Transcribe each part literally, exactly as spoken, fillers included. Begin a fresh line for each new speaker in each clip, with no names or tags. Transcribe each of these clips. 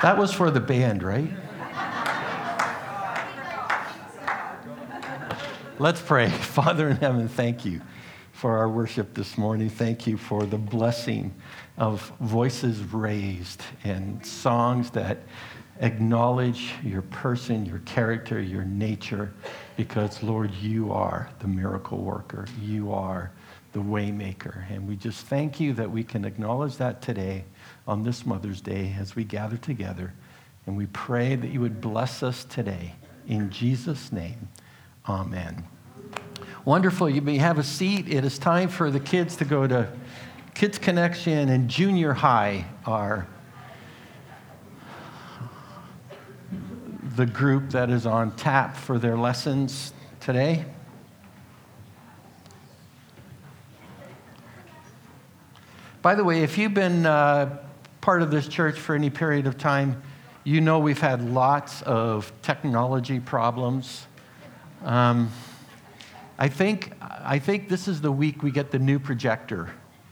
That was for the band, right? Let's pray. Father in heaven, thank you for our worship this morning. Thank you for the blessing of voices raised and songs that acknowledge your person, your character, your nature, because, Lord, you are the miracle worker. You are the way maker. And we just thank you that we can acknowledge that today on this Mother's Day as we gather together. And we pray that you would bless us today. In Jesus' name, amen. Wonderful. You may have a seat. It is time for the kids to go to Kids Connection, and junior high are the group that is on tap for their lessons today. By the way, if you've been uh, part of this church for any period of time, you know we've had lots of technology problems. Um, I think I think this is the week we get the new projector.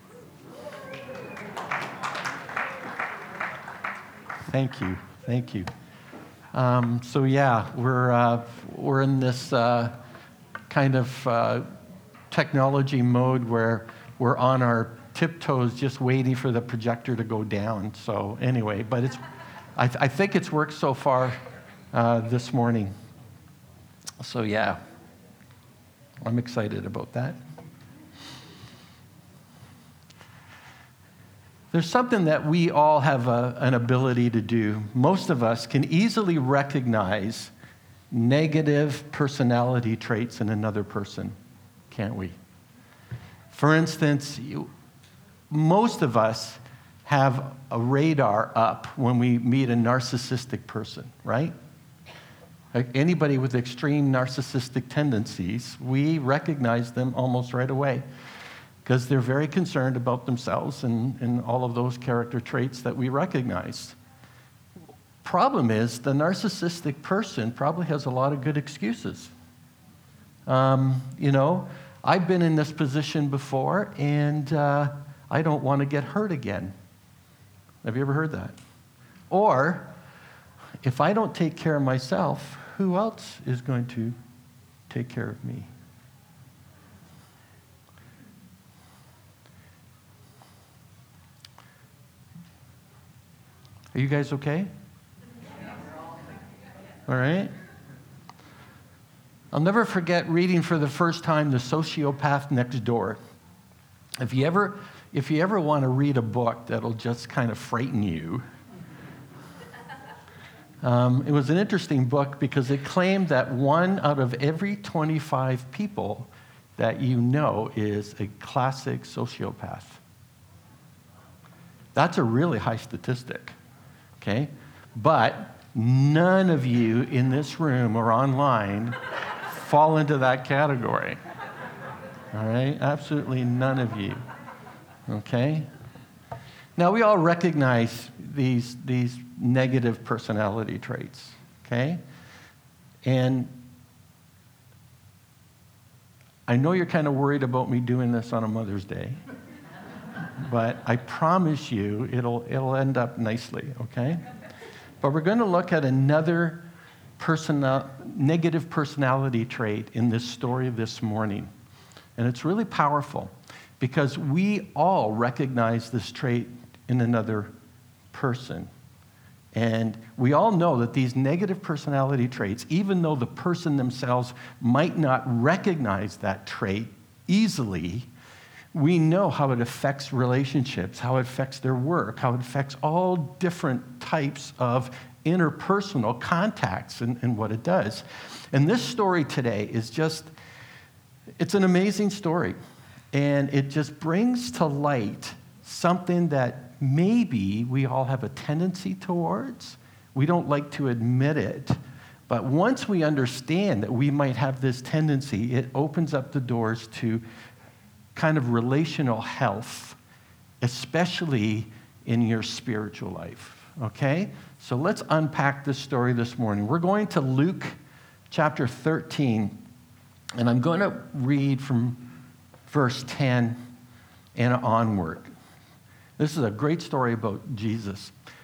Thank you, thank you. Um, so yeah, we're uh, we're in this uh, kind of uh, technology mode where we're on our tiptoes, just waiting for the projector to go down. So anyway, but it's I, th- I think it's worked so far uh, this morning. So yeah. I'm excited about that. There's something that we all have a, an ability to do. Most of us can easily recognize negative personality traits in another person, can't we? For instance, you, most of us have a radar up when we meet a narcissistic person, right? Like anybody with extreme narcissistic tendencies, we recognize them almost right away because they're very concerned about themselves and, and all of those character traits that we recognize. Problem is, the narcissistic person probably has a lot of good excuses. Um, you know, I've been in this position before, and uh, I don't want to get hurt again. Have you ever heard that? Or, if I don't take care of myself, who else is going to take care of me? Are you guys okay? All right. I'll never forget reading for the first time The Sociopath Next Door. If you ever, if you ever want to read a book that'll just kind of frighten you, Um, it was an interesting book because it claimed that one out of every twenty-five people that you know is a classic sociopath. That's a really high statistic, okay? But none of you in this room or online fall into that category, all right? Absolutely none of you, okay? Now, we all recognize these, these negative personality traits, okay? And I know you're kind of worried about me doing this on a Mother's Day, but I promise you it'll, it'll end up nicely, okay? But we're going to look at another personal, negative personality trait in this story this morning. And it's really powerful because we all recognize this trait in another person. And we all know that these negative personality traits, even though the person themselves might not recognize that trait easily, we know how it affects relationships, how it affects their work, how it affects all different types of interpersonal contacts and, and what it does. And this story today is just, it's an amazing story. And it just brings to light something that maybe we all have a tendency towards. We don't like to admit it. But once we understand that we might have this tendency, it opens up the doors to kind of relational health, especially in your spiritual life, okay? So let's unpack this story this morning. We're going to Luke chapter thirteen, and I'm going to read from verse ten and onward. This is a great story about Jesus.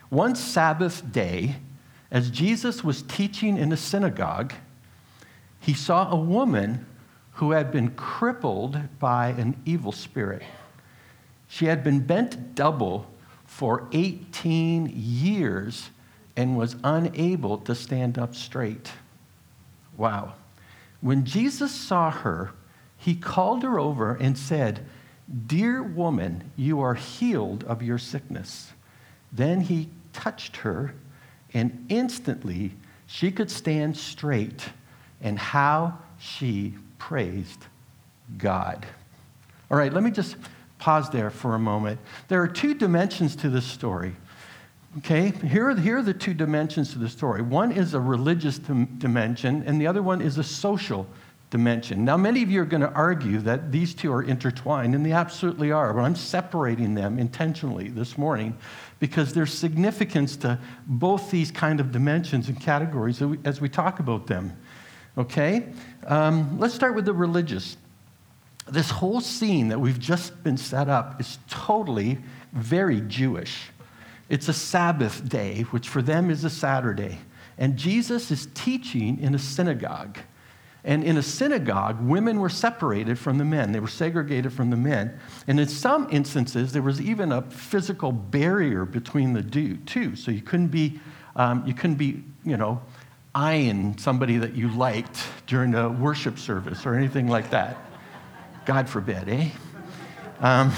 One Sabbath day, as Jesus was teaching in a synagogue, he saw a woman who had been crippled by an evil spirit. She had been bent double for eighteen years and was unable to stand up straight. Wow. When Jesus saw her, he called her over and said, "Dear woman, you are healed of your sickness." Then he touched her, and instantly she could stand straight. And how she praised God. All right, let me just pause there for a moment. There are two dimensions to this story. Okay, here are, here are the two dimensions to the story. One is a religious dim- dimension, and the other one is a social dimension. Now, many of you are going to argue that these two are intertwined, and they absolutely are, but I'm separating them intentionally this morning because there's significance to both these kind of dimensions and categories as we, as we talk about them. Okay? Um, let's start with the religious. This whole scene that we've just been set up is totally very Jewish. It's a Sabbath day, which for them is a Saturday. And Jesus is teaching in a synagogue. And in a synagogue, women were separated from the men. They were segregated from the men. And in some instances, there was even a physical barrier between the two. So you couldn't be, um, you couldn't be, you know, eyeing somebody that you liked during a worship service or anything like that. God forbid, eh? Um,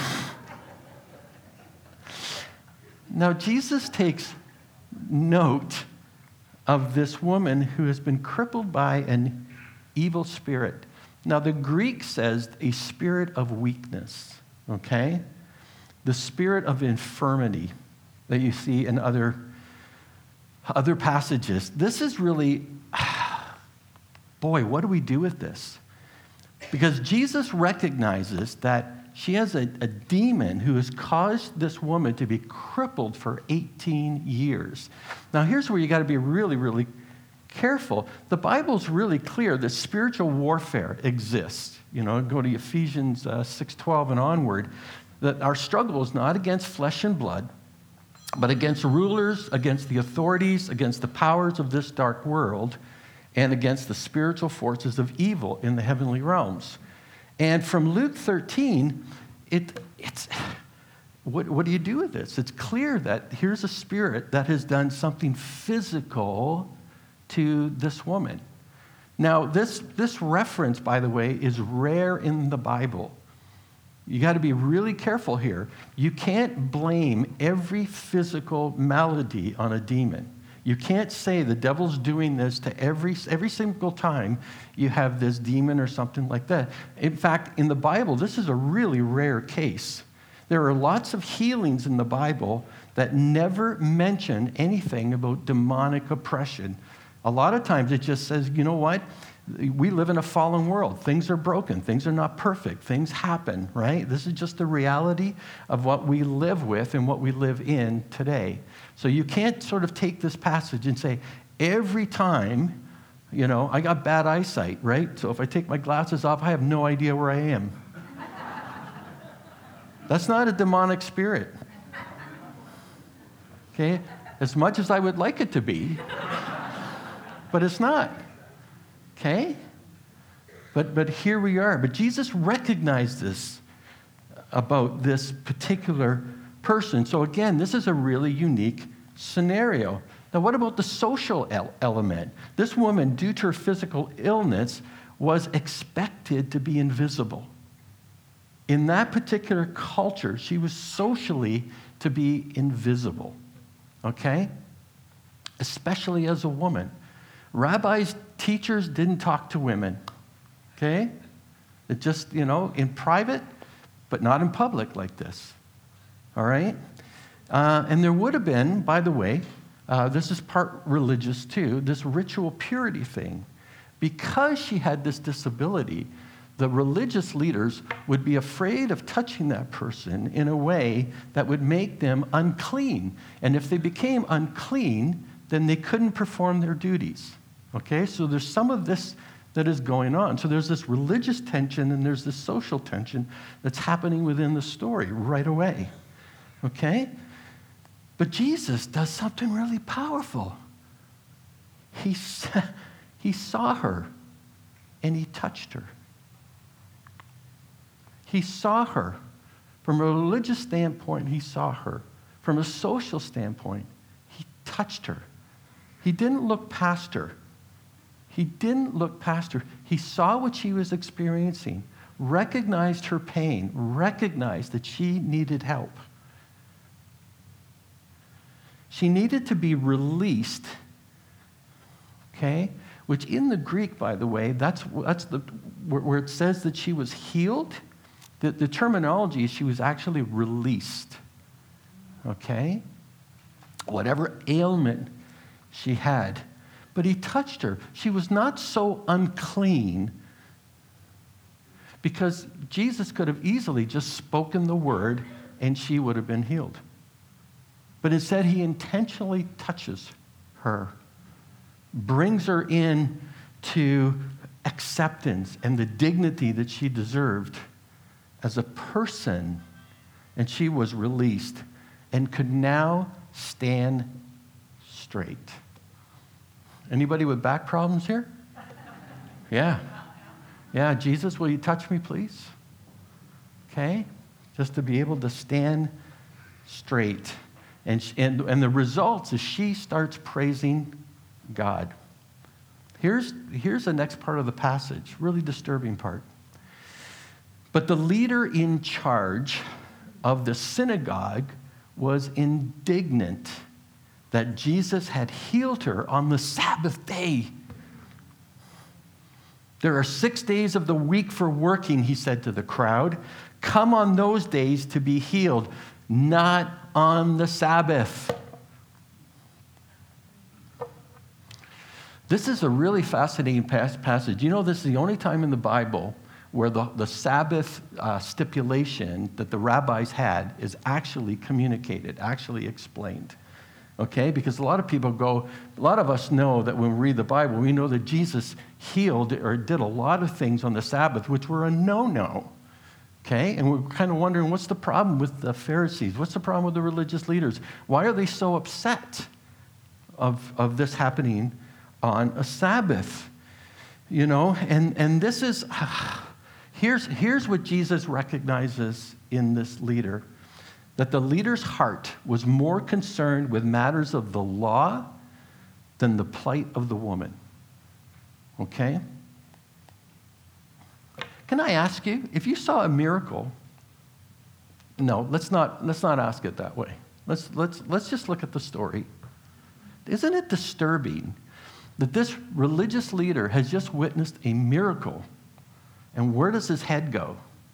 now, Jesus takes note of this woman who has been crippled by an evil spirit. Now, the Greek says a spirit of weakness, okay? The spirit of infirmity that you see in other, other passages. This is really, boy, what do we do with this? Because Jesus recognizes that she has a, a demon who has caused this woman to be crippled for eighteen years. Now, here's where you got to be really, really careful. The Bible's really clear that spiritual warfare exists. You know, go to Ephesians uh, six twelve and onward, that our struggle is not against flesh and blood, but against rulers, against the authorities, against the powers of this dark world, and against the spiritual forces of evil in the heavenly realms. And from Luke thirteen, it, it's, what, what do you do with this? It's clear that here's a spirit that has done something physical to this woman. Now, this, this reference, by the way, is rare in the Bible. You got to be really careful here. You can't blame every physical malady on a demon. You can't say the devil's doing this to every, every single time you have this demon or something like that. In fact, in the Bible, this is a really rare case. There are lots of healings in the Bible that never mention anything about demonic oppression. A lot of times it just says, you know what? We live in a fallen world. Things are broken. Things are not perfect. Things happen, right? This is just the reality of what we live with and what we live in today. So you can't sort of take this passage and say, every time, you know, I got bad eyesight, right? So if I take my glasses off, I have no idea where I am. That's not a demonic spirit. Okay? As much as I would like it to be, but it's not. Okay? But, but here we are. But Jesus recognized this about this particular person. So again, this is a really unique scenario. Now, what about the social el- element? This woman, due to her physical illness, was expected to be invisible. In that particular culture, she was socially to be invisible. Okay? Especially as a woman. Rabbis, teachers didn't talk to women, okay? It just, you know, in private, but not in public like this, all right? Uh, and there would have been, by the way, uh, this is part religious too, this ritual purity thing. Because she had this disability, the religious leaders would be afraid of touching that person in a way that would make them unclean. And if they became unclean, then they couldn't perform their duties. Okay, so there's some of this that is going on. So there's this religious tension and there's this social tension that's happening within the story right away. Okay? But Jesus does something really powerful. He, he saw her and he touched her. He saw her. From a religious standpoint, he saw her. From a social standpoint, he touched her. He didn't look past her. He didn't look past her. He saw what she was experiencing, recognized her pain, recognized that she needed help. She needed to be released, okay? Which in the Greek, by the way, that's, that's the, where, where it says that she was healed. The, the terminology is she was actually released, okay? Whatever ailment she had. But he touched her. She was not so unclean because Jesus could have easily just spoken the word and she would have been healed. But instead, he intentionally touches her, brings her in to acceptance and the dignity that she deserved as a person, and she was released and could now stand straight. Anybody with back problems here? Yeah. Yeah, Jesus, will you touch me, please? Okay? Just to be able to stand straight. And, and, and the results is she starts praising God. Here's, here's the next part of the passage, really disturbing part. But the leader in charge of the synagogue was indignant that Jesus had healed her on the Sabbath day. There are six days of the week for working, he said to the crowd. Come on those days to be healed, not on the Sabbath. This is a really fascinating passage. You know, this is the only time in the Bible where the, the Sabbath uh, stipulation that the rabbis had is actually communicated, actually explained. Okay? Because a lot of people go, a lot of us know that when we read the Bible, we know that Jesus healed or did a lot of things on the Sabbath, which were a no-no. Okay? And we're kind of wondering, what's the problem with the Pharisees? What's the problem with the religious leaders? Why are they so upset of, of this happening on a Sabbath? You know, and, and this is, here's, here's what Jesus recognizes in this leader, that the leader's heart was more concerned with matters of the law than the plight of the woman. Okay? Can I ask you, if you saw a miracle, no, let's not, let's not ask it that way. Let's, let's, let's just look at the story. Isn't it disturbing that this religious leader has just witnessed a miracle, and where does his head go?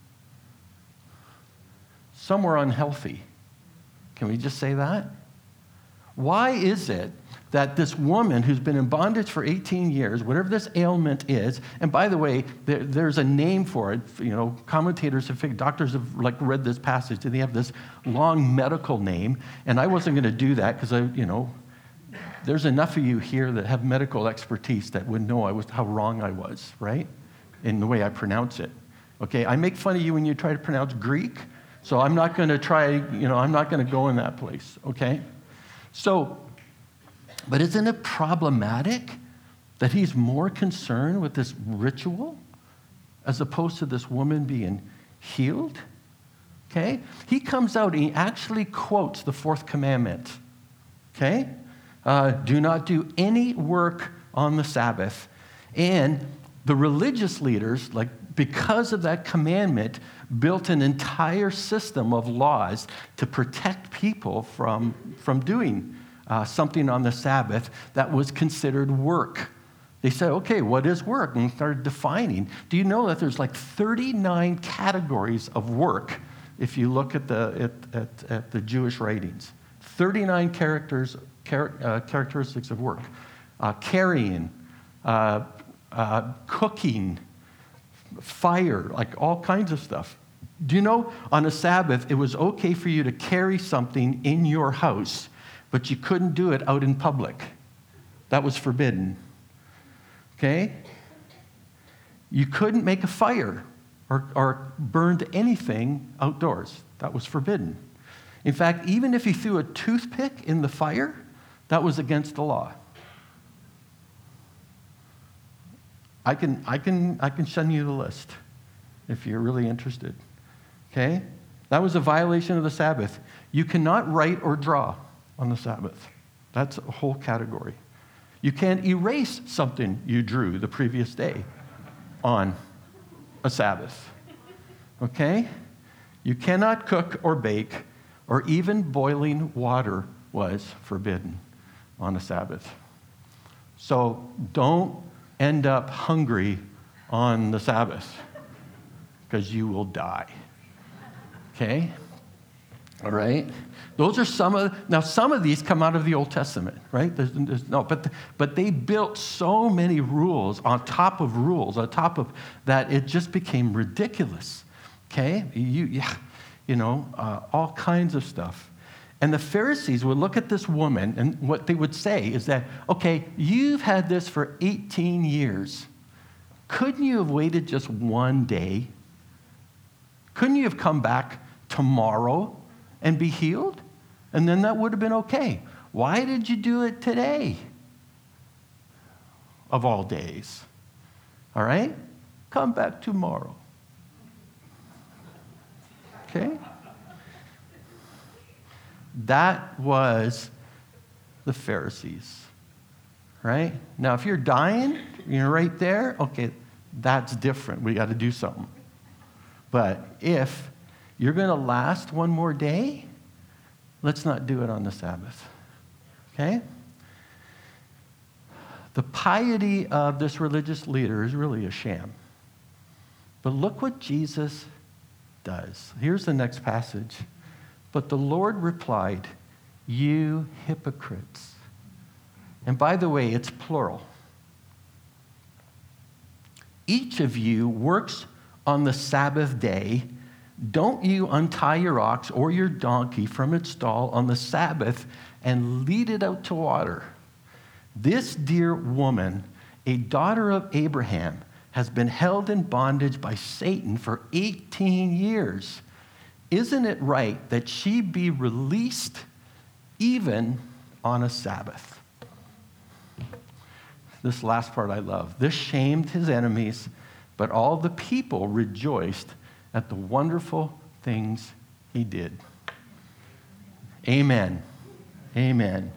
Somewhere unhealthy. Can we just say that? Why is it that this woman who's been in bondage for eighteen years, whatever this ailment is, and by the way, there, there's a name for it. You know, commentators have figured, doctors have like read this passage, and they have this long medical name, and I wasn't going to do that because I, you know, there's enough of you here that have medical expertise that would know I was how wrong I was, right? In the way I pronounce it. Okay, I make fun of you when you try to pronounce Greek, so I'm not going to try, you know, I'm not going to go in that place, okay? So, but isn't it problematic that he's more concerned with this ritual as opposed to this woman being healed? Okay? He comes out and he actually quotes the fourth commandment. Okay? Uh, do not do any work on the Sabbath. And the religious leaders, like because of that commandment, built an entire system of laws to protect people from, from doing uh, something on the Sabbath that was considered work. They said, okay, what is work? And started defining. Do you know that there's like thirty-nine categories of work if you look at the, at, at, at the Jewish writings? thirty-nine characters, char, uh, characteristics of work. Uh, carrying, uh, uh, cooking, fire, like all kinds of stuff. Do you know on a Sabbath, it was okay for you to carry something in your house, but you couldn't do it out in public. That was forbidden. Okay? You couldn't make a fire or, or burn anything outdoors. That was forbidden. In fact, even if you threw a toothpick in the fire, that was against the law. I can, I can, I can send you the list if you're really interested. Okay? That was a violation of the Sabbath. You cannot write or draw on the Sabbath. That's a whole category. You can't erase something you drew the previous day on a Sabbath. Okay? You cannot cook or bake, or even boiling water was forbidden on a Sabbath. So don't end up hungry on the Sabbath, because you will die. Okay? All right? Those are some of, now some of these come out of the Old Testament, right? There's, there's, no, but, but they built so many rules on top of rules, on top of that, it just became ridiculous. Okay? You, yeah, you know, uh, all kinds of stuff. And the Pharisees would look at this woman, and what they would say is that, okay, you've had this for eighteen years. Couldn't you have waited just one day? Couldn't you have come back tomorrow and be healed? And then that would have been okay. Why did you do it today? Of all days. All right? Come back tomorrow. Okay? That was the Pharisees. Right? Now, if you're dying, you're right there, okay, that's different. We got to do something. But if you're going to last one more day, let's not do it on the Sabbath. Okay? The piety of this religious leader is really a sham. But look what Jesus does. Here's the next passage. But the Lord replied, "You hypocrites." And by the way, it's plural. "Each of you works on the Sabbath day. Don't you untie your ox or your donkey from its stall on the Sabbath and lead it out to water. This dear woman, a daughter of Abraham, has been held in bondage by Satan for eighteen years. Isn't it right that she be released even on a Sabbath?" This last part I love. "This shamed his enemies, but all the people rejoiced at the wonderful things he did." Amen. Amen.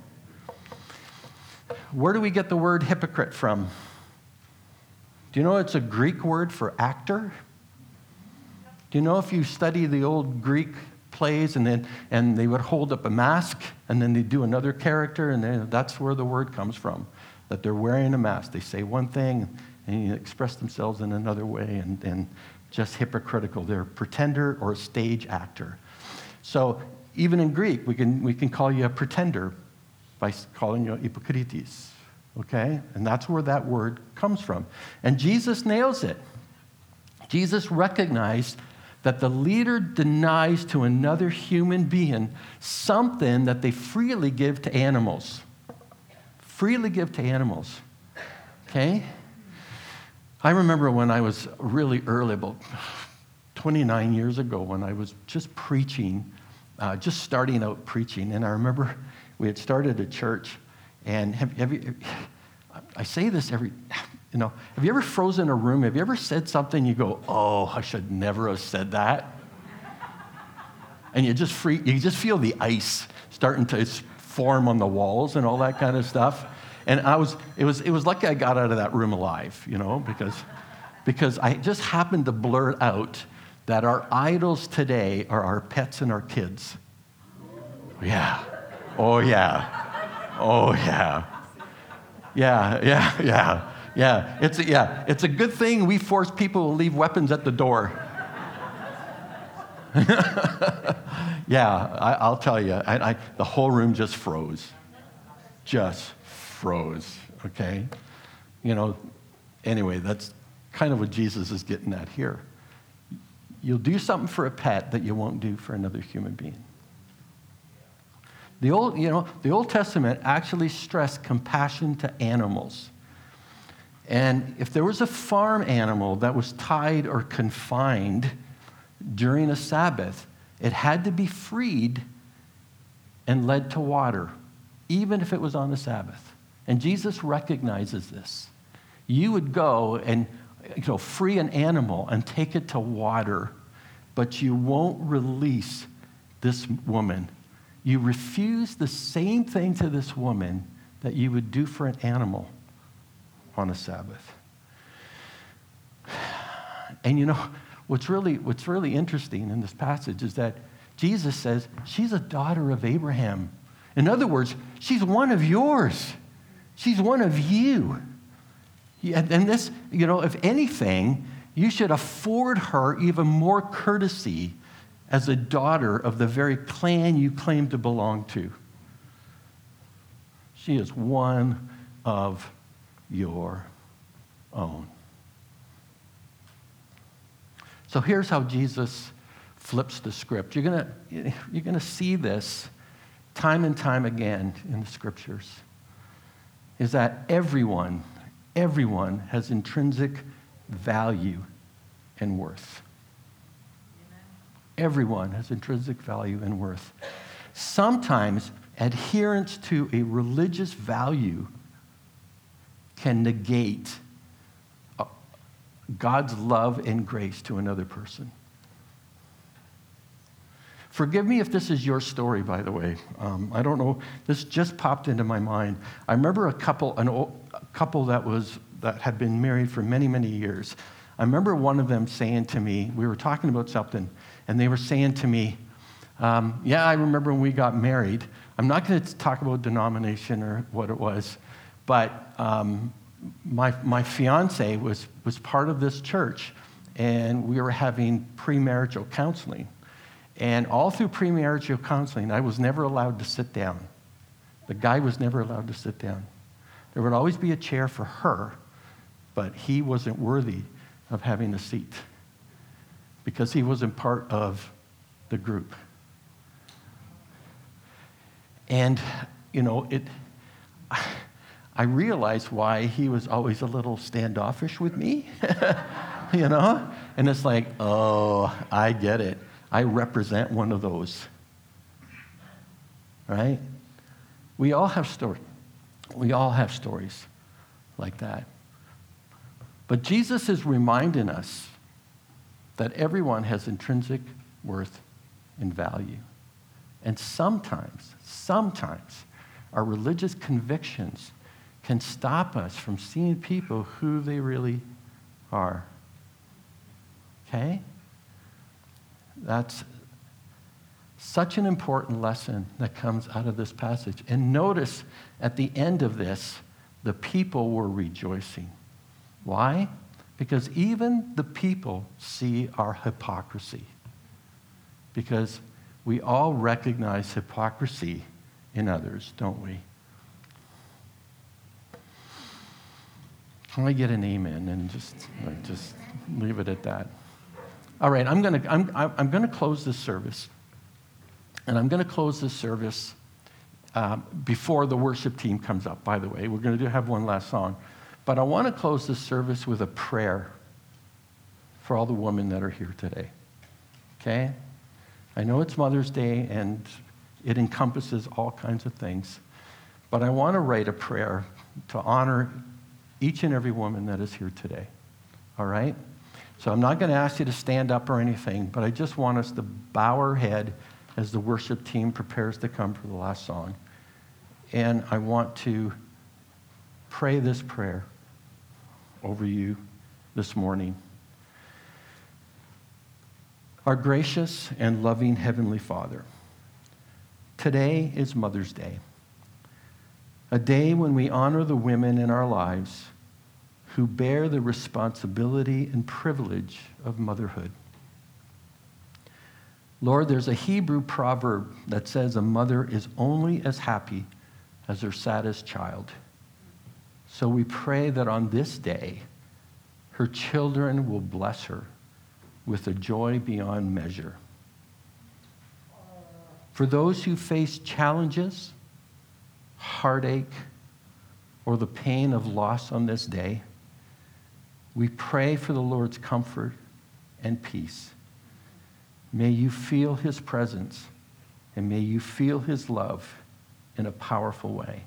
Where do we get the word hypocrite from? Do you know it's a Greek word for actor? Do you know if you study the old Greek plays and then and they would hold up a mask and then they do another character, and then that's where the word comes from, that they're wearing a mask. They say one thing and express themselves in another way, and, and just hypocritical. They're a pretender or a stage actor. So even in Greek, we can we can call you a pretender by calling you hypocrites, okay? And that's where that word comes from. And Jesus nails it. Jesus recognized that the leader denies to another human being something that they freely give to animals. Freely give to animals, okay? I remember when I was really early, about twenty-nine years ago, when I was just preaching, uh, just starting out preaching, and I remember we had started a church, and have, have you, I say this every, you know, have you ever frozen in a room? Have you ever said something you go, "Oh, I should never have said that"? And you just free, you just feel the ice starting to form on the walls and all that kind of stuff. And I was, it was, it was lucky I got out of that room alive, you know, because, because I just happened to blurt out that our idols today are our pets and our kids. Yeah. Oh, yeah. Oh, yeah. Yeah, yeah, yeah, yeah. It's, yeah. It's a good thing we force people to leave weapons at the door. Yeah, I, I'll tell you, I, I, the whole room just froze. Just froze, okay? You know, anyway, that's kind of what Jesus is getting at here. You'll do something for a pet that you won't do for another human being. The Old, you know, the Old Testament actually stressed compassion to animals. And if there was a farm animal that was tied or confined during a Sabbath, it had to be freed and led to water, even if it was on the Sabbath. And Jesus recognizes this. You would go and you know, free an animal and take it to water, but you won't release this woman. You refuse the same thing to this woman that you would do for an animal on a Sabbath. And you know, what's really, what's really interesting in this passage is that Jesus says, she's a daughter of Abraham. In other words, she's one of yours. She's one of you. And this, you know, if anything, you should afford her even more courtesy as a daughter of the very clan you claim to belong to. She is one of your own. So here's how Jesus flips the script. You're gonna, you're gonna see this time and time again in the scriptures, is that everyone, everyone has intrinsic value and worth. Amen. Everyone has intrinsic value and worth. Sometimes adherence to a religious value can negate God's love and grace to another person. Forgive me if this is your story, by the way. Um, I don't know. This just popped into my mind. I remember a couple, an old, a couple that was that had been married for many, many years. I remember one of them saying to me, we were talking about something, and they were saying to me, um, yeah, I remember when we got married. I'm not going to talk about denomination or what it was, but um, my my fiance was was part of this church, and we were having premarital counseling. And all through premarital counseling, I was never allowed to sit down. The guy was never allowed to sit down. There would always be a chair for her, but he wasn't worthy of having a seat because he wasn't part of the group. And, you know, it. I realized why he was always a little standoffish with me, you know? And it's like, oh, I get it. I represent one of those, right? We all have stories. We all have stories like that. But Jesus is reminding us that everyone has intrinsic worth and value. And sometimes, sometimes, our religious convictions can stop us from seeing people who they really are. Okay? That's such an important lesson that comes out of this passage. And notice at the end of this, the people were rejoicing. Why? Because even the people see our hypocrisy. Because we all recognize hypocrisy in others, don't we? Can I get an amen and just, like, just leave it at that? All right, I'm going to I'm, I'm going to close this service, and I'm going to close this service uh, before the worship team comes up. By the way, we're going to do have one last song, but I want to close this service with a prayer for all the women that are here today. Okay, I know it's Mother's Day, and it encompasses all kinds of things, but I want to write a prayer to honor each and every woman that is here today. All right. So I'm not going to ask you to stand up or anything, but I just want us to bow our head as the worship team prepares to come for the last song. And I want to pray this prayer over you this morning. Our gracious and loving Heavenly Father, today is Mother's Day, a day when we honor the women in our lives who bear the responsibility and privilege of motherhood. Lord, there's a Hebrew proverb that says a mother is only as happy as her saddest child. So we pray that on this day, her children will bless her with a joy beyond measure. For those who face challenges, heartache, or the pain of loss on this day, we pray for the Lord's comfort and peace. May you feel his presence and may you feel his love in a powerful way.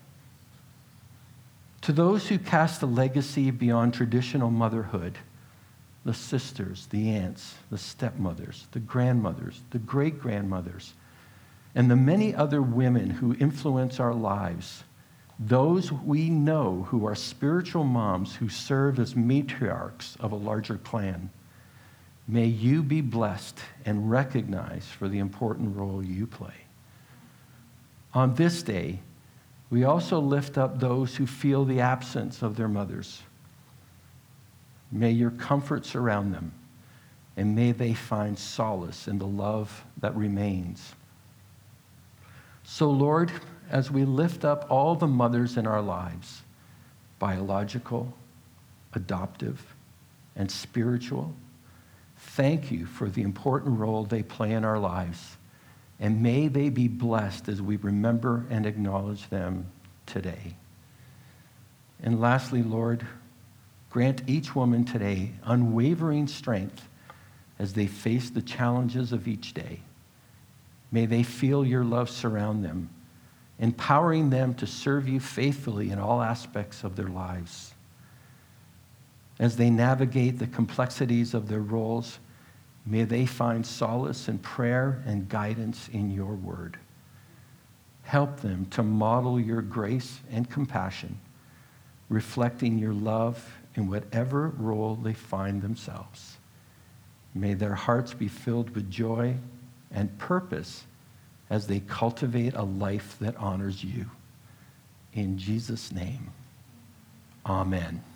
To those who cast a legacy beyond traditional motherhood, the sisters, the aunts, the stepmothers, the grandmothers, the great-grandmothers, and the many other women who influence our lives, those we know who are spiritual moms who serve as matriarchs of a larger clan, may you be blessed and recognized for the important role you play. On this day, we also lift up those who feel the absence of their mothers. May your comfort surround them, and may they find solace in the love that remains. So, Lord, as we lift up all the mothers in our lives, biological, adoptive, and spiritual, thank you for the important role they play in our lives. And may they be blessed as we remember and acknowledge them today. And lastly, Lord, grant each woman today unwavering strength as they face the challenges of each day. May they feel your love surround them, empowering them to serve you faithfully in all aspects of their lives. As they navigate the complexities of their roles, may they find solace in prayer and guidance in your word. Help them to model your grace and compassion, reflecting your love in whatever role they find themselves. May their hearts be filled with joy and purpose as they cultivate a life that honors you. In Jesus' name, amen.